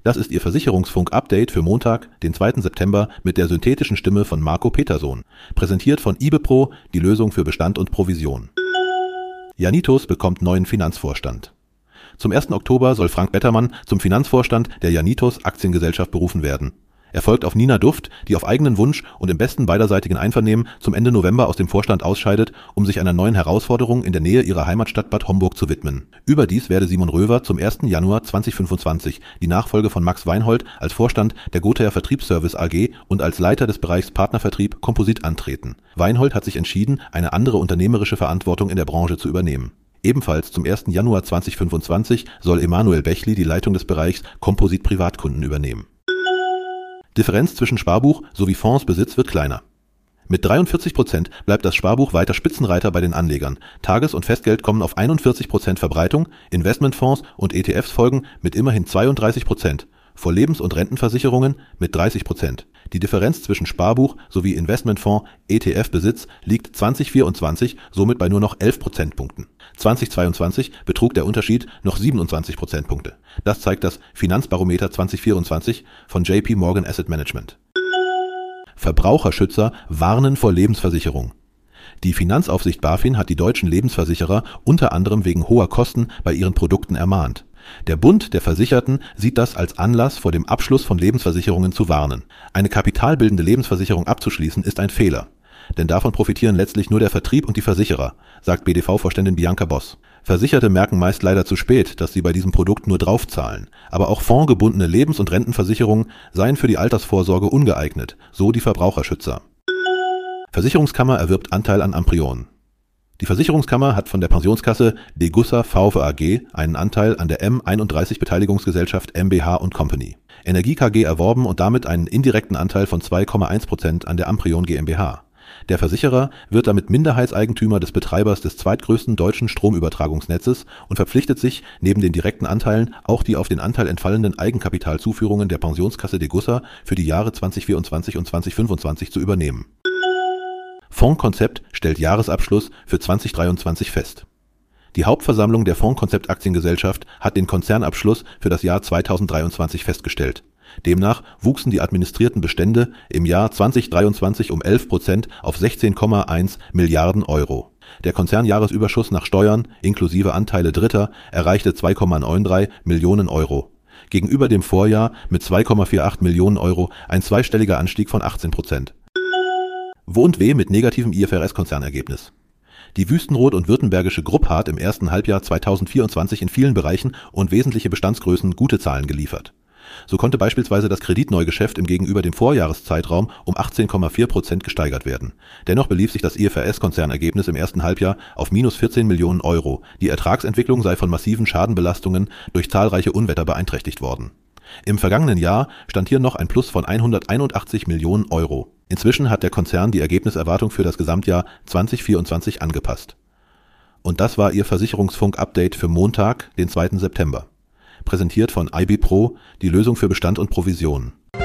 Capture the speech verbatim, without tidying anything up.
Das ist Ihr Versicherungsfunk-Update für Montag, den zweiten September mit der synthetischen Stimme von Marco Petersohn. Präsentiert von IBEPRO, die Lösung für Bestand und Provision. Janitos bekommt neuen Finanzvorstand. Zum ersten Oktober soll Frank Bettermann zum Finanzvorstand der Janitos Aktiengesellschaft berufen werden. Er folgt auf Nina Duft, die auf eigenen Wunsch und im besten beiderseitigen Einvernehmen zum Ende November aus dem Vorstand ausscheidet, um sich einer neuen Herausforderung in der Nähe ihrer Heimatstadt Bad Homburg zu widmen. Überdies werde Simon Röver zum ersten Januar zweitausendfünfundzwanzig die Nachfolge von Max Weinhold als Vorstand der Gothaer Vertriebsservice A G und als Leiter des Bereichs Partnervertrieb Composit antreten. Weinhold hat sich entschieden, eine andere unternehmerische Verantwortung in der Branche zu übernehmen. Ebenfalls zum ersten Januar zweitausendfünfundzwanzig soll Emanuel Bechli die Leitung des Bereichs Composit Privatkunden übernehmen. Differenz zwischen Sparbuch sowie Fondsbesitz wird kleiner. Mit dreiundvierzig Prozent bleibt das Sparbuch weiter Spitzenreiter bei den Anlegern. Tages- und Festgeld kommen auf einundvierzig Prozent Verbreitung, Investmentfonds und E T Fs folgen mit immerhin zweiunddreißig Prozent, vor Lebens- und Rentenversicherungen mit dreißig Prozent. Die Differenz zwischen Sparbuch sowie Investmentfonds E T F-Besitz liegt zweitausendvierundzwanzig somit bei nur noch elf Prozentpunkten. zweitausendzweiundzwanzig betrug der Unterschied noch siebenundzwanzig Prozentpunkte. Das zeigt das Finanzbarometer zweitausendvierundzwanzig von J P Morgan Asset Management. Verbraucherschützer warnen vor Lebensversicherung. Die Finanzaufsicht BaFin hat die deutschen Lebensversicherer unter anderem wegen hoher Kosten bei ihren Produkten ermahnt. Der Bund der Versicherten sieht das als Anlass, vor dem Abschluss von Lebensversicherungen zu warnen. Eine kapitalbildende Lebensversicherung abzuschließen ist ein Fehler. Denn davon profitieren letztlich nur der Vertrieb und die Versicherer, sagt B D V-Vorständin Bianca Boss. Versicherte merken meist leider zu spät, dass sie bei diesem Produkt nur draufzahlen. Aber auch fondgebundene Lebens- und Rentenversicherungen seien für die Altersvorsorge ungeeignet, so die Verbraucherschützer. Versicherungskammer erwirbt Anteil an Amprion. Die Versicherungskammer hat von der Pensionskasse Degussa VV A G einen Anteil an der M einunddreißig Beteiligungsgesellschaft M B H und Company. Energie K G erworben und damit einen indirekten Anteil von zwei Komma eins Prozent an der Amprion GmbH. Der Versicherer wird damit Minderheitseigentümer des Betreibers des zweitgrößten deutschen Stromübertragungsnetzes und verpflichtet sich, neben den direkten Anteilen auch die auf den Anteil entfallenden Eigenkapitalzuführungen der Pensionskasse Degussa für die Jahre zweitausendvierundzwanzig und zweitausendfünfundzwanzig zu übernehmen. Fondskonzept stellt Jahresabschluss für zweitausenddreiundzwanzig fest. Die Hauptversammlung der Fondskonzept Aktiengesellschaft hat den Konzernabschluss für das Jahr zweitausenddreiundzwanzig festgestellt. Demnach wuchsen die administrierten Bestände im Jahr zweitausenddreiundzwanzig um elf Prozent auf sechzehn Komma eins Milliarden Euro. Der Konzernjahresüberschuss nach Steuern inklusive Anteile Dritter erreichte zwei Komma dreiundneunzig Millionen Euro. Gegenüber dem Vorjahr mit zwei Komma achtundvierzig Millionen Euro ein zweistelliger Anstieg von achtzehn Prozent. Wo und weh mit negativem I F R S-Konzernergebnis. Die Wüstenrot und württembergische Grupp hat im ersten Halbjahr zweitausendvierundzwanzig in vielen Bereichen und wesentliche Bestandsgrößen gute Zahlen geliefert. So konnte beispielsweise das Kreditneugeschäft im gegenüber dem Vorjahreszeitraum um achtzehn Komma vier Prozent gesteigert werden. Dennoch belief sich das I F R S-Konzernergebnis im ersten Halbjahr auf minus vierzehn Millionen Euro. Die Ertragsentwicklung sei von massiven Schadenbelastungen durch zahlreiche Unwetter beeinträchtigt worden. Im vergangenen Jahr stand hier noch ein Plus von hunderteinundachtzig Millionen Euro. Inzwischen hat der Konzern die Ergebniserwartung für das Gesamtjahr zweitausendvierundzwanzig angepasst. Und das war Ihr Versicherungsfunk-Update für Montag, den zweiten September. Präsentiert von IBEPRO, die Lösung für Bestand und Provision.